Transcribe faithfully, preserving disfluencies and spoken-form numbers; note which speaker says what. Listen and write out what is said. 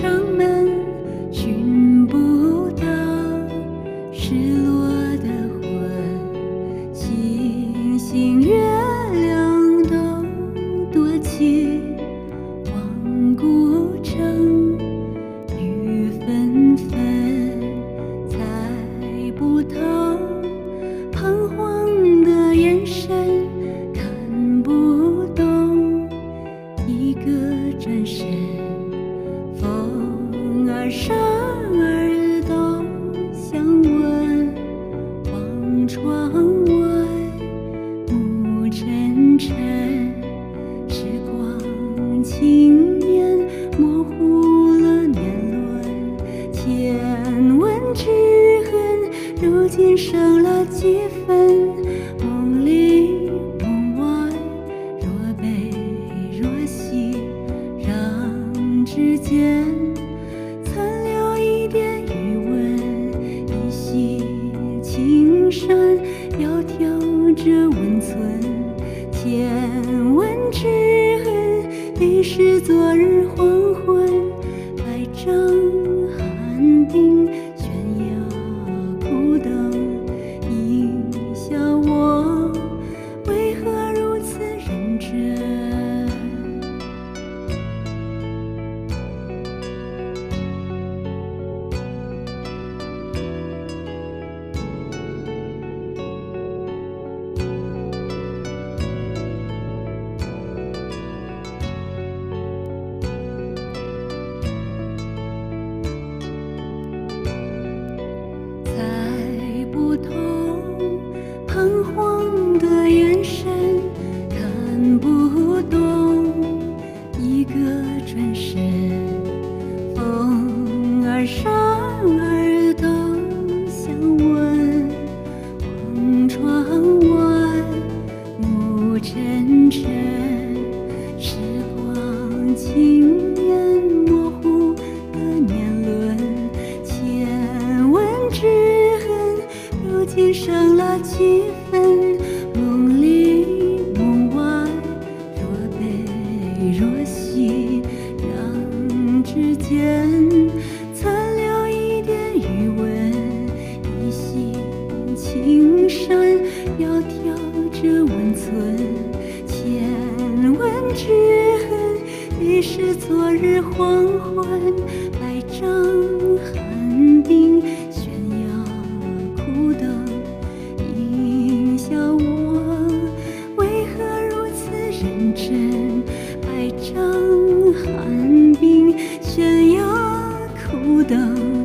Speaker 1: 城门，寻不到失落的魂。星星月亮都躲起望古城，雨纷纷猜不透彷徨的眼神，看不懂一个转身，风儿扇耳朵想问，望窗外暮沉沉，时光轻捻模糊了年轮，千文之痕如今剩了几分，梦里梦外若悲若喜，让指尖残留一点余温，一袭青衫窈窕着温存，天文之痕已是昨日黄昏，百丈寒冰悬崖苦等，应笑我为何如此认真。猜不透彷徨的眼神，看不懂一个转身，风儿扇耳朵想问，望窗外暮沉沉，时光轻捻模糊的年轮，千文之痕如今剩了几分，梦里梦外若悲若喜，让指尖残留一点余温，一袭青衫窈窕着温存，千文之痕已是昨日黄昏，百丈寒冰悬崖苦等，应笑我为何如此认真，百丈寒冰悬崖苦等。